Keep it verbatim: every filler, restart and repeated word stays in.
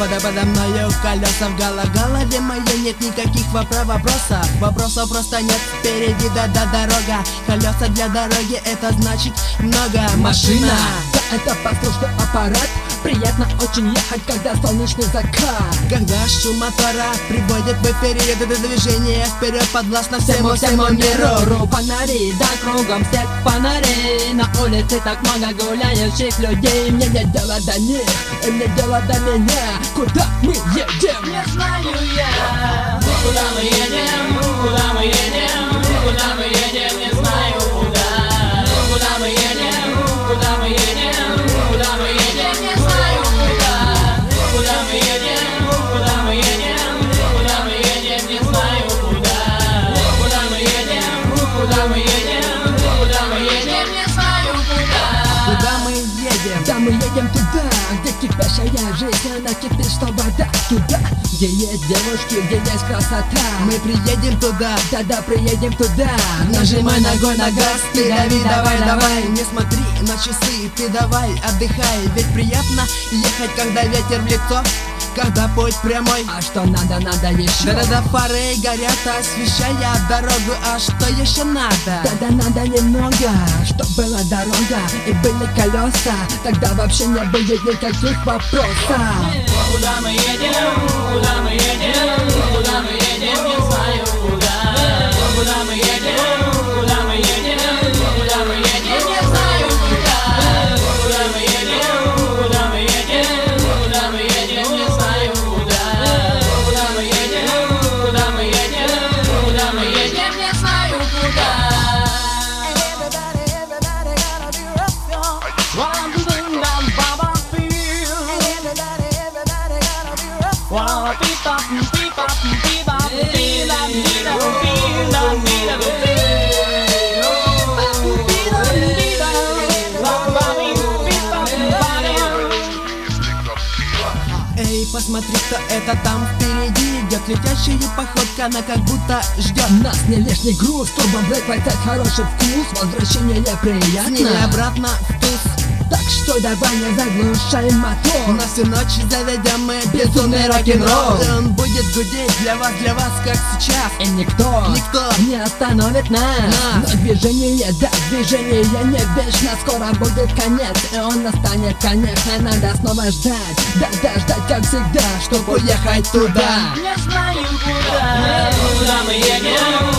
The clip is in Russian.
подо подо мною колеса в гала голове моей нет никаких вопро вопросов. Вопросов просто нет, впереди да-да дорога. Колеса для дороги это значит много. Машина, Да, это послушный аппарат. Приятно очень ехать, когда солнечный закат. когда шум мотора приводит в период это движение вперед подвластно всему всему миру. Ру фонари, да кругом свет фонарей. На улице так много гуляющих людей. Мне нет дела до них, и мне дело до меня. Куда мы едем? Не знаю я, куда мы едем, куда мы едем, куда мы едем, не знаю куда. Куда мы едем, куда мы едем, куда мы едем, не знаю куда. Куда мы едем, куда мы едем, куда мы едем, не знаю куда. Куда мы едем, куда мы едем, куда мы едем, не знаю куда. Куда мы едем? Да, мы едем туда, где кипящая жизнь, а накипит, что вода. Туда, где есть девушки, где есть красота. Мы приедем туда, Да-да, приедем туда. нажимай ногой на газ, ты дави, давай, давай. Не смотри на часы, ты давай, отдыхай. Ведь приятно ехать, когда ветер в лицо, когда путь прямой. А что надо, надо еще. Да-да-да, фары горят, освещая дорогу. А что еще надо? Да-да, надо немного, чтоб была дорога и были колеса. Тогда вообще не будет никаких вопросов. Куда мы едем, куда мы едем, куда мы едем, не знаю куда. Куда мы едем, куда мы едем, куда мы едем, не знаю куда. Куда мы едем, куда мы едем, куда мы едем, не знаю куда. Куда мы едем, куда мы едем, куда мы едем, не знаю куда. Everybody, everybody gotta be rough, y'all. One thing that Baba feel. Everybody, everybody gotta be rough, y'all. Wow, beep up, beep up, beep up, beep up, beep up, beep up, beep up, beep up. Эй, посмотри, кто это там впереди идет. Летящая походка, она как будто ждет. Нас не лишний груз, Turbo Black хватает хороший вкус. Возвращение Сними приятно. обратно в туз. Так что давай не заглушаем мотор. На всю ночь заведем мы безумный рок-н-ролл. И он будет гудеть для вас, для вас, как сейчас. И никто, Никто не остановит нас. Нас. Но движение, да, движение не вечно. Скоро будет конец, и он настанет, конечно. Надо снова ждать, да, да, ждать, как всегда, чтоб уехать туда. Не знаю куда, куда мы едем,